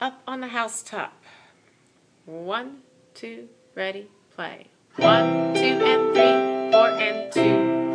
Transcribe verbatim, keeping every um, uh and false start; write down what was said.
up on the housetop. One, two, ready, play. One, two, and three, four, and two.